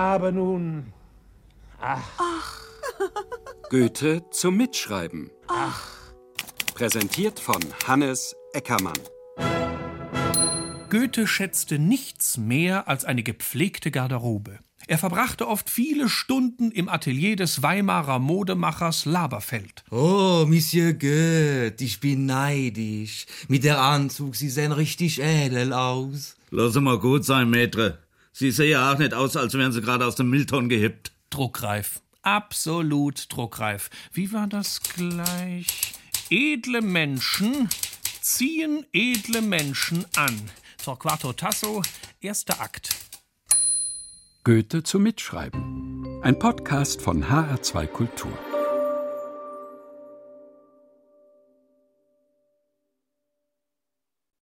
Aber nun... Goethe zum Mitschreiben. Präsentiert von Hannes Eckermann. Goethe schätzte nichts mehr als eine gepflegte Garderobe. Er verbrachte oft viele Stunden im Atelier des Weimarer Modemachers Laberfeld. Oh, Monsieur Goethe, ich bin neidisch. Mit der Anzug, Sie sehen richtig edel aus. Lass mal gut sein, Maître. Sie sehen ja auch nicht aus, als wären Sie gerade aus dem Müllton gehippt. Druckreif. Absolut druckreif. Wie war das gleich? Edle Menschen ziehen edle Menschen an. Torquato Tasso, erster Akt. Goethe zum Mitschreiben. Ein Podcast von HR2 Kultur.